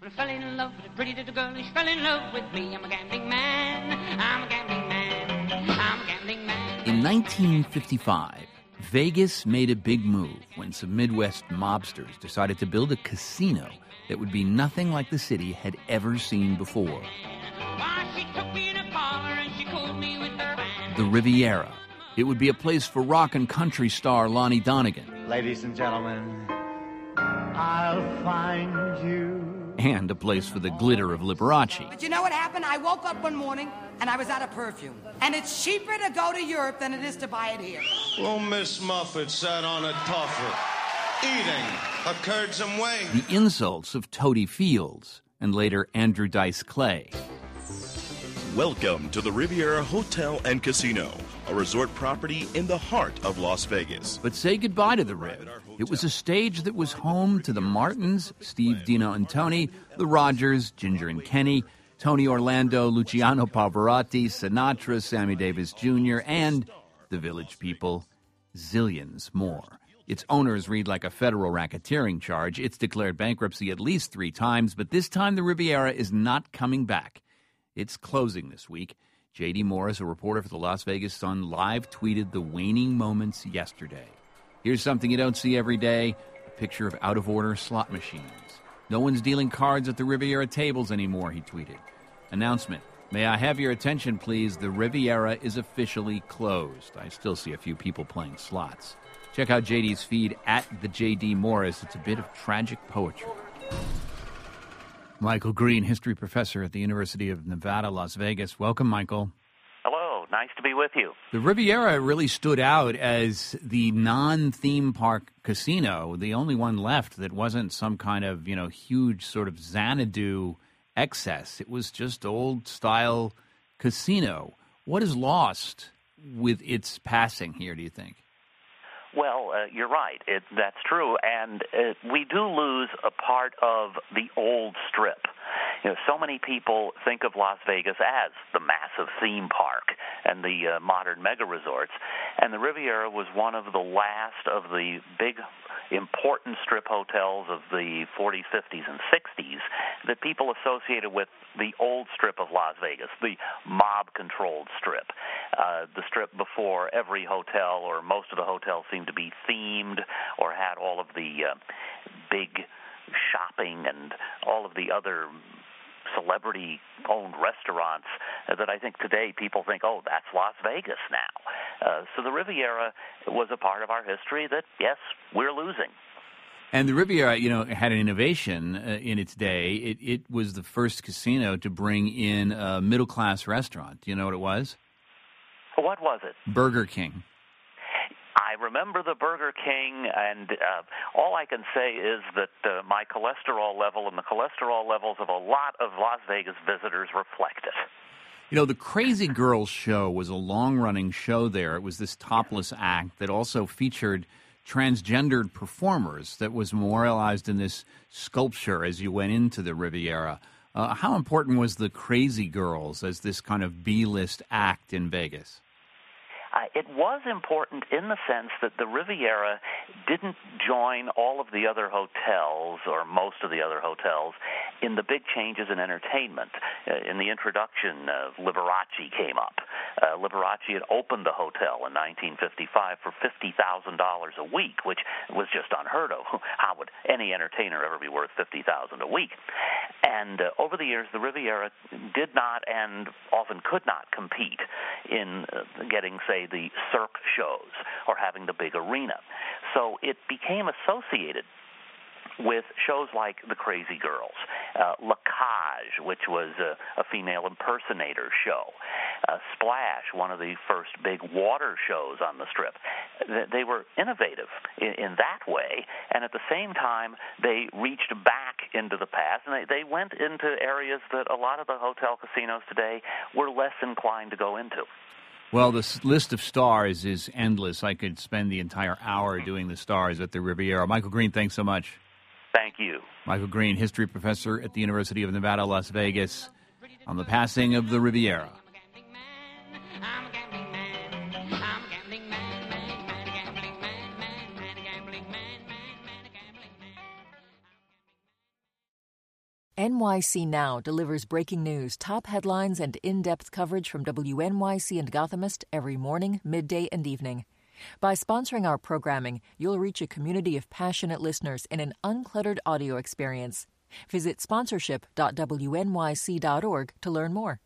I fell in love with a pretty little girl and she fell in love with me. I'm a gambling man. I'm a gambling man. I'm a gambling man. In 1955, Vegas made a big move when some Midwest mobsters decided to build a casino that would be nothing like the city had ever seen before. Why, she took me in a parlor and she cooled me with the fan. The Riviera. It would be a place for rock and country star Lonnie Donegan. Ladies and gentlemen, I'll find you. And a place for the glitter of Liberace. But you know what happened? I woke up one morning and I was out of perfume. And it's cheaper to go to Europe than it is to buy it here. Well, Miss Muffet sat on a tuffet, eating a curds and whey. The insults of Toady Fields and later Andrew Dice Clay. Welcome to the Riviera Hotel and Casino, a resort property in the heart of Las Vegas. But say goodbye to the Riv. It was a stage that was home to the Martins, Steve, Dino, and Tony, the Rogers, Ginger and Kenny, Tony Orlando, Luciano Pavarotti, Sinatra, Sammy Davis Jr., and the Village People, zillions more. Its owners read like a federal racketeering charge. It's declared bankruptcy at least 3 times, but this time the Riviera is not coming back. It's closing this week. J.D. Morris, a reporter for the Las Vegas Sun, live tweeted the waning moments yesterday. Here's something you don't see every day, a picture of out-of-order slot machines. No one's dealing cards at the Riviera tables anymore, he tweeted. Announcement. May I have your attention, please? The Riviera is officially closed. I still see a few people playing slots. Check out JD's feed at the J.D. Morris. It's a bit of tragic poetry. Michael Green, history professor at the University of Nevada, Las Vegas. Welcome, Michael. Hello. Nice to be with you. The Riviera really stood out as the non-theme park casino, the only one left that wasn't some kind of, huge sort of Xanadu excess. It was just old-style casino. What is lost with its passing here, do you think? Well, you're right. That's true. And we do lose a part of the old strip. So many people think of Las Vegas as the massive theme park and the modern mega resorts. And the Riviera was one of the last of the big, important strip hotels of the 40s, 50s, and 60s that people associated with the old strip of Las Vegas, the mob-controlled strip. The strip before every hotel or most of the hotels seemed to be themed or had all of the big shopping and all of the other celebrity-owned restaurants that I think today people think, oh, that's Las Vegas now. So the Riviera was a part of our history that, yes, we're losing. And the Riviera, had an innovation in its day. It was the first casino to bring in a middle-class restaurant. Do you know what it was? What was it? Burger King. I remember the Burger King, and all I can say is that my cholesterol level and the cholesterol levels of a lot of Las Vegas visitors reflect it. The Crazy Girls show was a long-running show there. It was this topless act that also featured transgendered performers that was memorialized in this sculpture as you went into the Riviera. How important was the Crazy Girls as this kind of B-list act in Vegas? It was important in the sense that the Riviera didn't join all of the other hotels, or most of the other hotels, in the big changes in entertainment. In the introduction, Liberace came up. Liberace had opened the hotel in 1955 for $50,000 a week, which was just unheard of. How would any entertainer ever be worth $50,000 a week? And over the years, the Riviera did not and often could not compete in getting, say, the Cirque shows or having the big arena. So it became associated with shows like The Crazy Girls, La Cage, which was a female impersonator show, Splash, one of the first big water shows on the Strip. They were innovative in that way, and at the same time, they reached back into the past, and they went into areas that a lot of the hotel casinos today were less inclined to go into. Well, this list of stars is endless. I could spend the entire hour doing the stars at the Riviera. Michael Green, thanks so much. Thank you. Michael Green, history professor at the University of Nevada, Las Vegas, on the passing of the Riviera. NYC Now delivers breaking news, top headlines, and in-depth coverage from WNYC and Gothamist every morning, midday, and evening. By sponsoring our programming, you'll reach a community of passionate listeners in an uncluttered audio experience. Visit sponsorship.wnyc.org to learn more.